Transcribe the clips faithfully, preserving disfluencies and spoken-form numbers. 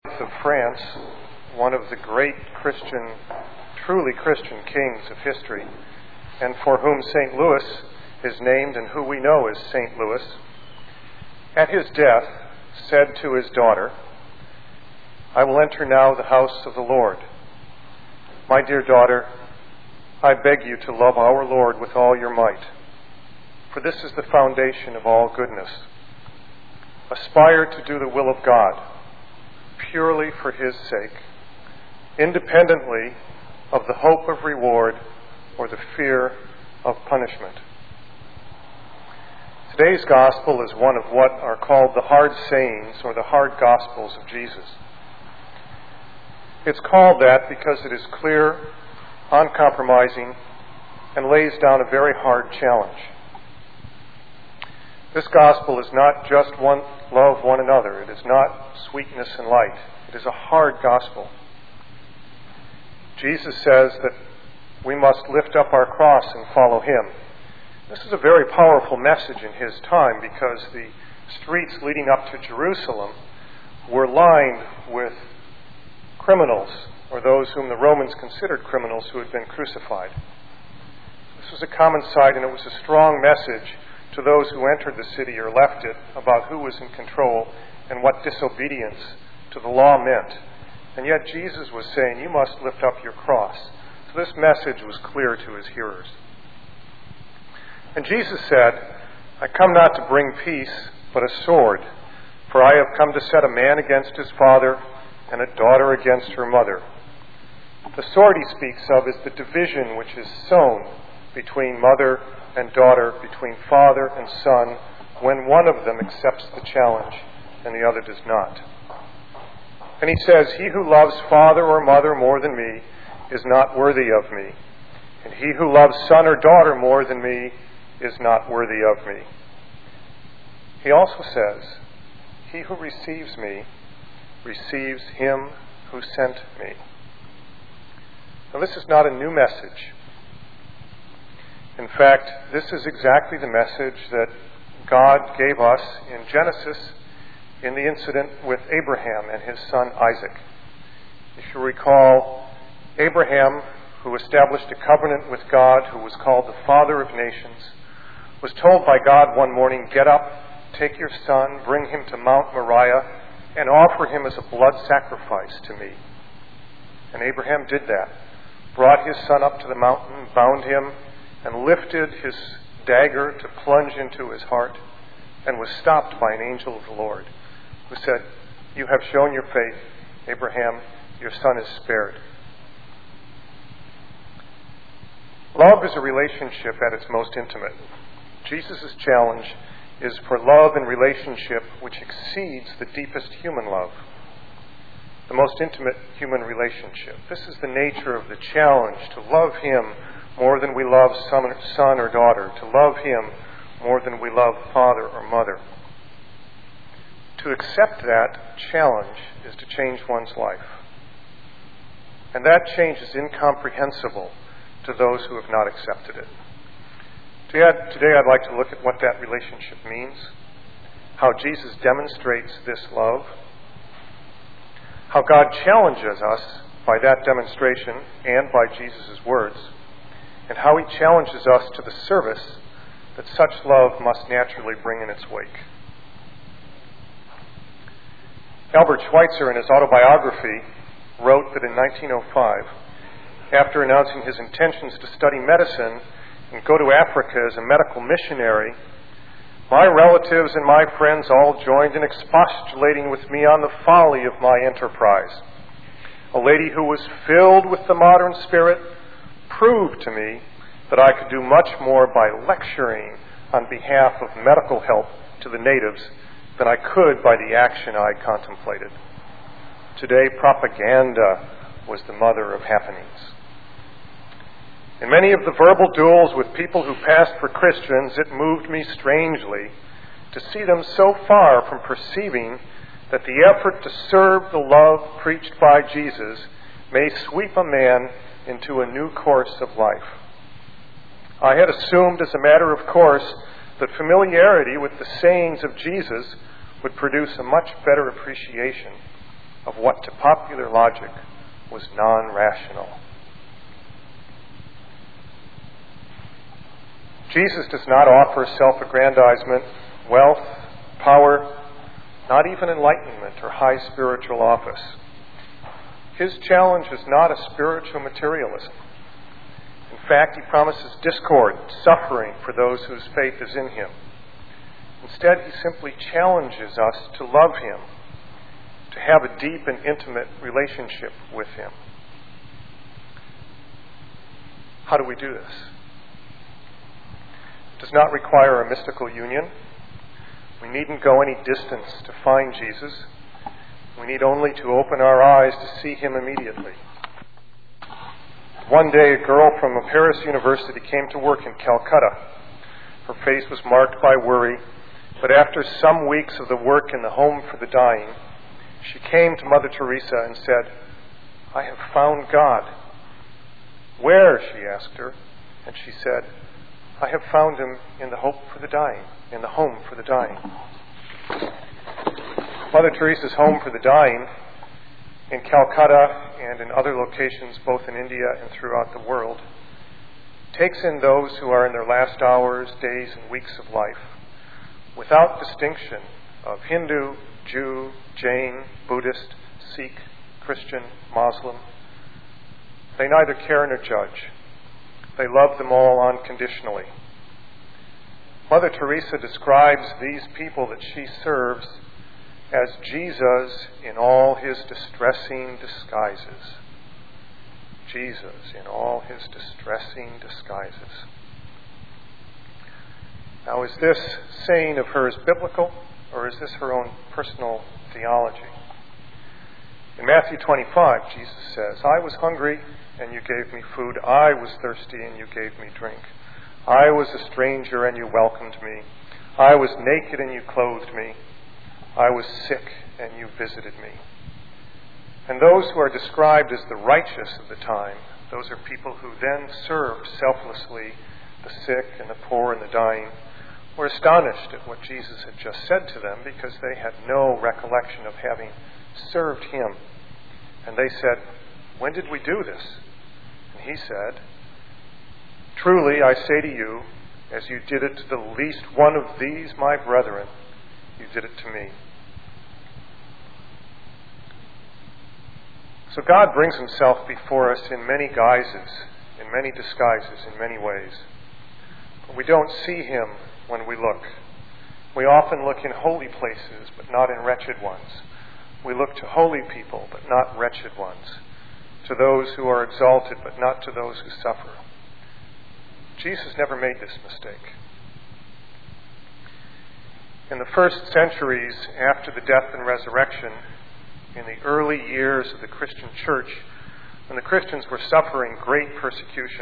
of France, one of the great Christian, truly Christian kings of history, and for whom Saint Louis is named and who we know as Saint Louis, at his death said to his daughter, "I will enter now the house of the Lord. My dear daughter, I beg you to love our Lord with all your might, for this is the foundation of all goodness. Aspire to do the will of God, purely for His sake, independently of the hope of reward or the fear of punishment." Today's gospel is one of what are called the hard sayings or the hard gospels of Jesus. It's called that because it is clear, uncompromising, and lays down a very hard challenge. This gospel is not just one, love one another. It is not sweetness and light. It is a hard gospel. Jesus says that we must lift up our cross and follow Him. This is a very powerful message in His time because the streets leading up to Jerusalem were lined with criminals, or those whom the Romans considered criminals who had been crucified. This was a common sight, and it was a strong message to those who entered the city or left it about who was in control and what disobedience to the law meant. And yet Jesus was saying, you must lift up your cross. So this message was clear to His hearers. And Jesus said, "I come not to bring peace, but a sword. For I have come to set a man against his father, and a daughter against her mother." The sword He speaks of is the division which is sown between mother and daughter, between father and son, when one of them accepts the challenge and the other does not. And He says, "He who loves father or mother more than me is not worthy of me. And he who loves son or daughter more than me is not worthy of me." He also says, "He who receives me receives Him who sent me." Now, this is not a new message. In fact, this is exactly the message that God gave us in Genesis in the incident with Abraham and his son Isaac. If you recall, Abraham, who established a covenant with God, who was called the Father of Nations, was told by God one morning, "Get up, take your son, bring him to Mount Moriah, and offer him as a blood sacrifice to me." And Abraham did that, brought his son up to the mountain, bound him, and lifted his dagger to plunge into his heart, and was stopped by an angel of the Lord, who said, "You have shown your faith, Abraham, your son is spared." Love is a relationship at its most intimate. Jesus' challenge is for love and relationship which exceeds the deepest human love, the most intimate human relationship. This is the nature of the challenge, to love Him more than we love son or daughter, to love Him more than we love father or mother. To accept that challenge is to change one's life. And that change is incomprehensible to those who have not accepted it. Today I'd like to look at what that relationship means, how Jesus demonstrates this love, how God challenges us by that demonstration and by Jesus' words, and how He challenges us to the service that such love must naturally bring in its wake. Albert Schweitzer, in his autobiography, wrote that in nineteen oh five, after announcing his intentions to study medicine and go to Africa as a medical missionary, "My relatives and my friends all joined in expostulating with me on the folly of my enterprise. A lady who was filled with the modern spirit proved to me that I could do much more by lecturing on behalf of medical help to the natives than I could by the action I contemplated. Today, propaganda was the mother of happenings. In many of the verbal duels with people who passed for Christians, it moved me strangely to see them so far from perceiving that the effort to serve the love preached by Jesus may sweep a man into a new course of life. I had assumed as a matter of course that familiarity with the sayings of Jesus would produce a much better appreciation of what to popular logic was non-rational. Jesus does not offer self-aggrandizement, wealth, power, not even enlightenment or high spiritual office. His challenge is not a spiritual materialism. In fact, he promises discord, suffering for those whose faith is in him. Instead, he simply challenges us to love him, to have a deep and intimate relationship with him. How do we do this? It does not require a mystical union. We needn't go any distance to find Jesus. We need only to open our eyes to see him immediately. One day, a girl from a Paris university came to work in Calcutta. Her face was marked by worry, but after some weeks of the work in the home for the dying, she came to Mother Teresa and said, "I have found God." "Where?" she asked her, and she said, "I have found him in the hope for the dying, in the home for the dying." Mother Teresa's home for the dying in Calcutta and in other locations, both in India and throughout the world, takes in those who are in their last hours, days, and weeks of life, without distinction of Hindu, Jew, Jain, Buddhist, Sikh, Christian, Muslim. They neither care nor judge. They love them all unconditionally. Mother Teresa describes these people that she serves as Jesus in all his distressing disguises. Jesus in all his distressing disguises. Now, is this saying of hers biblical, or is this her own personal theology? In Matthew twenty-five, Jesus says, "I was hungry, and you gave me food. I was thirsty, and you gave me drink. I was a stranger, and you welcomed me. I was naked, and you clothed me. I was sick, and you visited me." And those who are described as the righteous of the time, those are people who then served selflessly the sick and the poor and the dying, were astonished at what Jesus had just said to them because they had no recollection of having served him. And they said, "When did we do this?" And he said, "Truly I say to you, as you did it to the least one of these my brethren, you did it to me." So God brings himself before us in many guises, in many disguises, in many ways. But we don't see him when we look. We often look in holy places, but not in wretched ones. We look to holy people, but not wretched ones. To those who are exalted, but not to those who suffer. Jesus never made this mistake. In the first centuries after the death and resurrection, in the early years of the Christian church, when the Christians were suffering great persecution,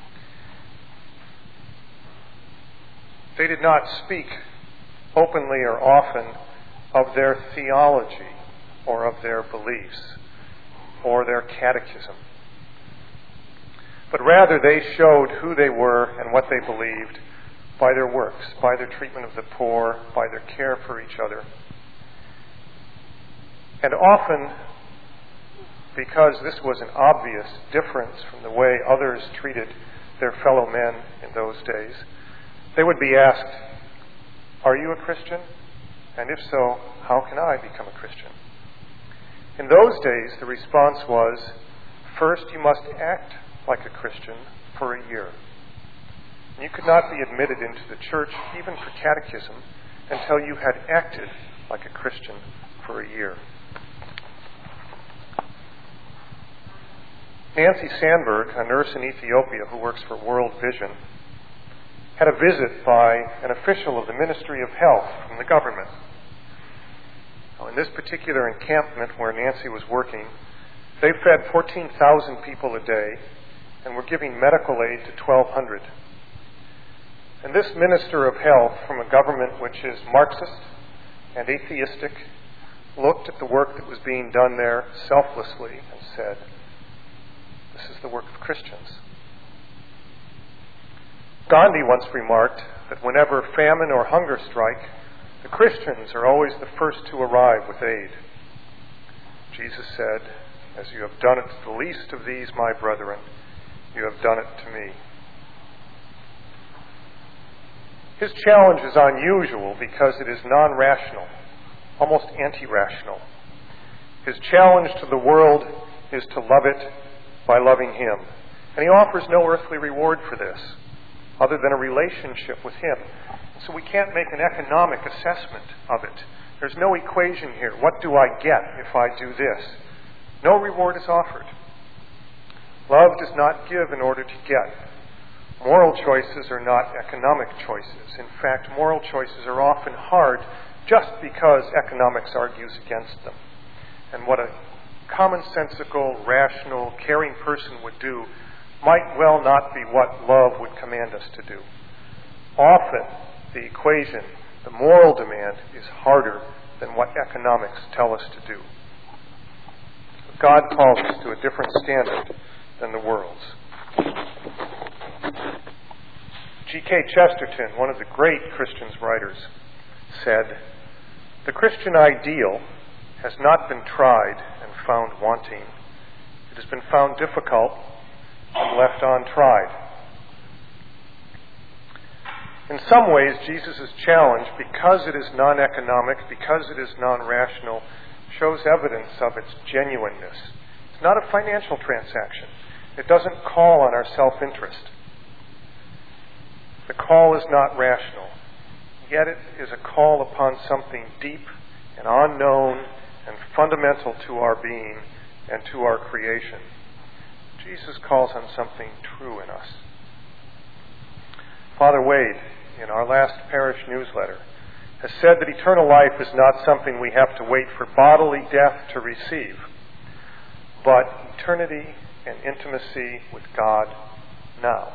they did not speak openly or often of their theology or of their beliefs or their catechism. But rather they showed who they were and what they believed by their works, by their treatment of the poor, by their care for each other. And often, because this was an obvious difference from the way others treated their fellow men in those days, they would be asked, "Are you a Christian? And if so, how can I become a Christian?" In those days, the response was, "First, you must act like a Christian for a year." And you could not be admitted into the church, even for catechism, until you had acted like a Christian for a year. Nancy Sandberg, a nurse in Ethiopia who works for World Vision, had a visit by an official of the Ministry of Health from the government. Now, in this particular encampment where Nancy was working, they fed fourteen thousand people a day and were giving medical aid to twelve hundred. And this minister of health from a government which is Marxist and atheistic looked at the work that was being done there selflessly and said, "This is the work of Christians." Gandhi once remarked that whenever famine or hunger strike, the Christians are always the first to arrive with aid. Jesus said, "As you have done it to the least of these, my brethren, you have done it to me." His challenge is unusual because it is non-rational, almost anti-rational. His challenge to the world is to love it by loving him. And he offers no earthly reward for this, other than a relationship with him. So we can't make an economic assessment of it. There's no equation here. What do I get if I do this? No reward is offered. Love does not give in order to get. Moral choices are not economic choices. In fact, moral choices are often hard just because economics argues against them. And what a commonsensical, rational, caring person would do might well not be what love would command us to do. Often, the equation, the moral demand, is harder than what economics tell us to do. God calls us to a different standard than the world's. G K Chesterton, one of the great Christian writers, said, "The Christian ideal has not been tried and found wanting. It has been found difficult and left untried." In some ways, Jesus' challenge, because it is non-economic, because it is non-rational, shows evidence of its genuineness. It's not a financial transaction. It doesn't call on our self-interest. The call is not rational, yet it is a call upon something deep and unknown and fundamental to our being and to our creation. Jesus calls on something true in us. Father Wade, in our last parish newsletter, has said that eternal life is not something we have to wait for bodily death to receive, but eternity and intimacy with God now.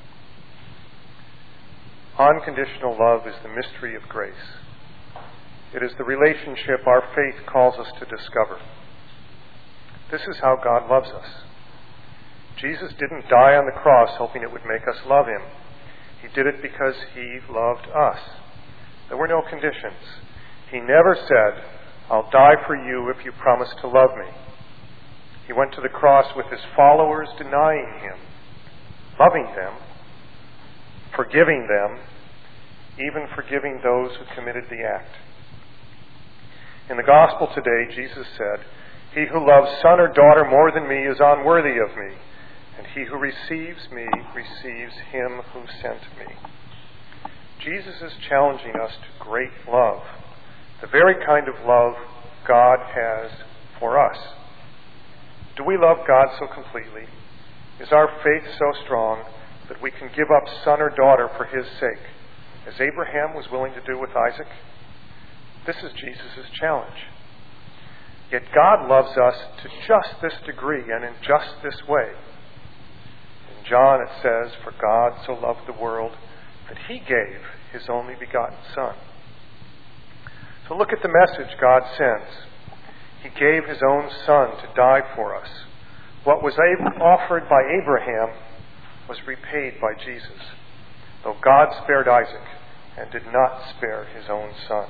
Unconditional love is the mystery of grace. It is the relationship our faith calls us to discover. This is how God loves us. Jesus didn't die on the cross hoping it would make us love him. He did it because he loved us. There were no conditions. He never said, "I'll die for you if you promise to love me." He went to the cross with his followers denying him, loving them, forgiving them, even forgiving those who committed the act. In the gospel today, Jesus said, "He who loves son or daughter more than me is unworthy of me, and he who receives me receives him who sent me." Jesus is challenging us to great love, the very kind of love God has for us. Do we love God so completely? Is our faith so strong that we can give up son or daughter for his sake, as Abraham was willing to do with Isaac? This is Jesus' challenge. Yet God loves us to just this degree and in just this way. In John it says, "For God so loved the world that he gave his only begotten Son." So look at the message God sends. He gave his own Son to die for us. What was offered by Abraham was repaid by Jesus, though God spared Isaac and did not spare his own son.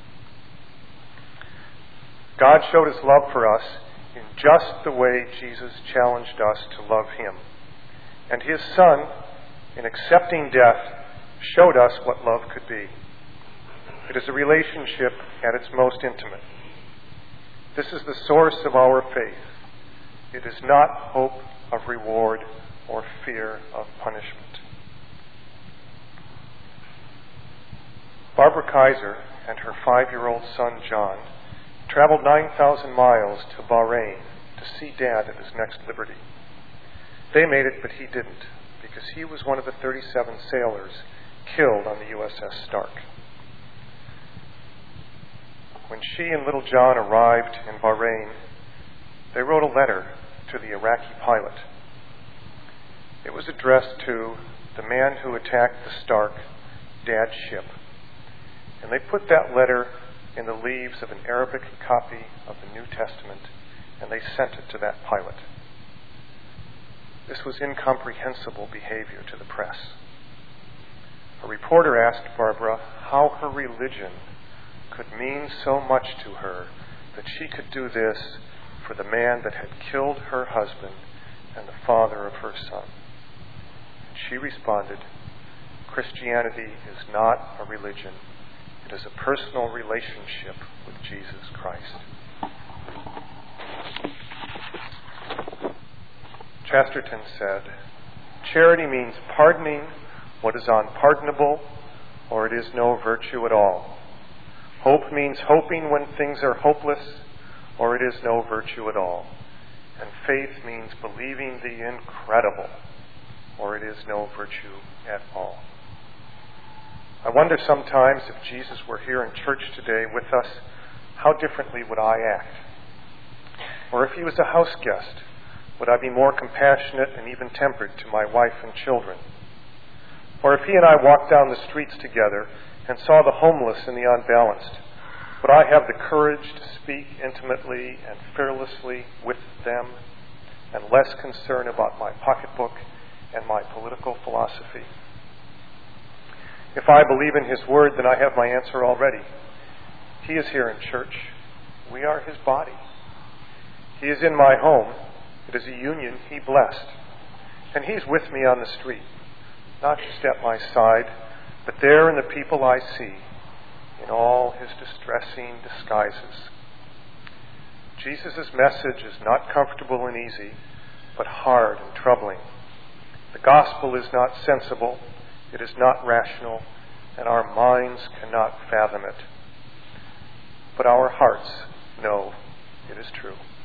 God showed his love for us in just the way Jesus challenged us to love him. And his Son, in accepting death, showed us what love could be. It is a relationship at its most intimate. This is the source of our faith. It is not hope of reward or fear of punishment. Barbara Kaiser and her five-year-old son, John, traveled nine thousand miles to Bahrain to see Dad at his next liberty. They made it, but he didn't, because he was one of the thirty-seven sailors killed on the U S S Stark. When she and little John arrived in Bahrain, they wrote a letter to the Iraqi pilot. It was addressed to the man who attacked the Stark, Dad's ship. And they put that letter in the leaves of an Arabic copy of the New Testament, and they sent it to that pilot. This was incomprehensible behavior to the press. A reporter asked Barbara how her religion could mean so much to her that she could do this for the man that had killed her husband and the father of her son. And she responded, Christianity is not a religion. It is a personal relationship with Jesus Christ. Chesterton said, charity means pardoning what is unpardonable, or it is no virtue at all. Hope means hoping when things are hopeless, or it is no virtue at all. And faith means believing the incredible, or it is no virtue at all. I wonder sometimes if Jesus were here in church today with us, how differently would I act? Or if he was a house guest, would I be more compassionate and even tempered to my wife and children? Or if he and I walked down the streets together and saw the homeless and the unbalanced, would I have the courage to speak intimately and fearlessly with them and less concern about my pocketbook and my political philosophy? If I believe in his word, then I have my answer already. He is here in church. We are his body. He is in my home. It is a union he blessed. And he's with me on the street, not just at my side, but there in the people I see, in all his distressing disguises. Jesus' message is not comfortable and easy, but hard and troubling. The gospel is not sensible, it is not rational, and our minds cannot fathom it. But our hearts know it is true.